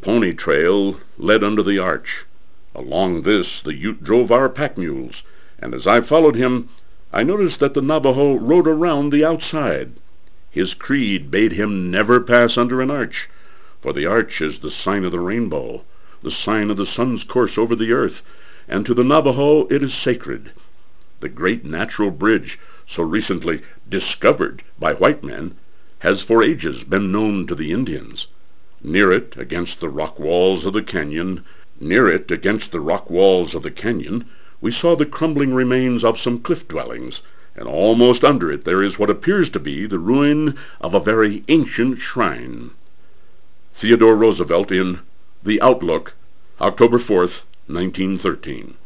pony trail led under the arch. Along this the Ute drove our pack mules, and as I followed him, I noticed that the Navajo rode around the outside. His creed bade him never pass under an arch, for the arch is the sign of the rainbow, the sign of the sun's course over the earth, and to the Navajo it is sacred. The great natural bridge, so recently discovered by white men, has for ages been known to the Indians. Near it, against the rock walls of the canyon, we saw the crumbling remains of some cliff dwellings, and almost under it there is what appears to be the ruin of a very ancient shrine. Theodore Roosevelt in The Outlook, October 4th, 1913.